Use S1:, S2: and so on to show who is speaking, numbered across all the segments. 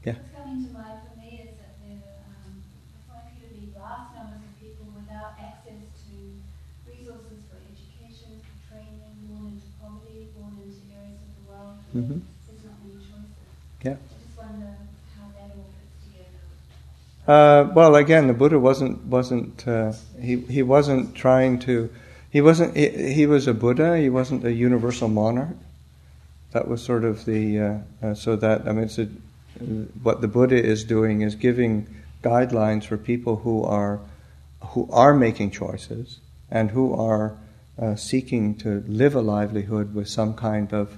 S1: Yeah.
S2: What's coming to mind for me is that there's likely to be vast numbers of people without access to resources for education, for training, born into poverty, born into areas of the world where there's not many choices.
S1: Yeah.
S2: I just wonder how that all fits together.
S1: Well, again, the Buddha he wasn't trying to. He was a Buddha. He wasn't a universal monarch. That was sort of the what the Buddha is doing is giving guidelines for people who are making choices and who are seeking to live a livelihood with some kind of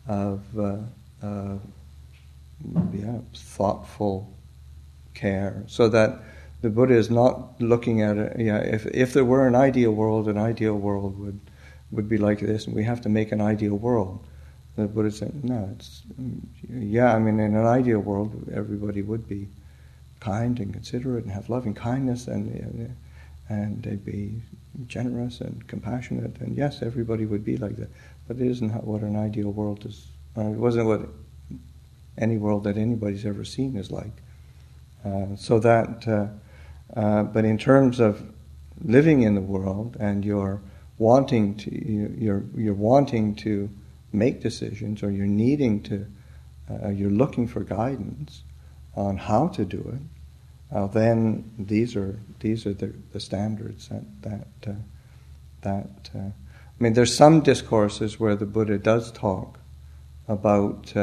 S1: thoughtful care, so that the Buddha is not looking at it. Yeah, if there were an ideal world would be like this, and we have to make an ideal world. The Buddha said, no, in an ideal world, everybody would be kind and considerate and have loving kindness, and they'd be generous and compassionate, and yes, everybody would be like that. But it isn't what an ideal world is. It wasn't what any world that anybody's ever seen is like. But in terms of living in the world, and you're wanting to make decisions, or you're looking for guidance on how to do it, then these are the standards there's some discourses where the Buddha does talk about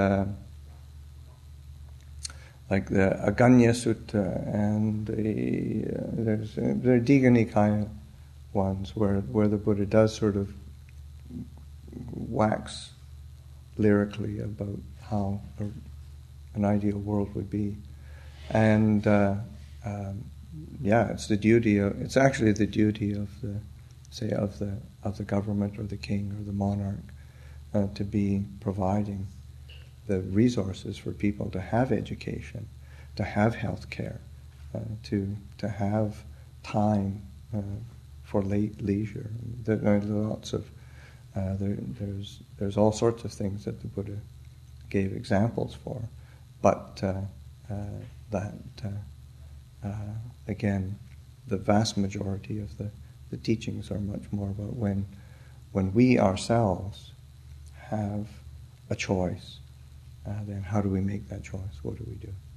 S1: like the Aganya Sutta and there's the Digha Nikaya ones where the Buddha does sort of wax lyrically about how an ideal world would be, and it's actually the duty of the government or the king or the monarch to be providing the resources for people to have education, to have health care, to have time for leisure. There are lots of there's all sorts of things that the Buddha gave examples for, but again, the vast majority of the teachings are much more about when we ourselves have a choice, then how do we make that choice? What do we do?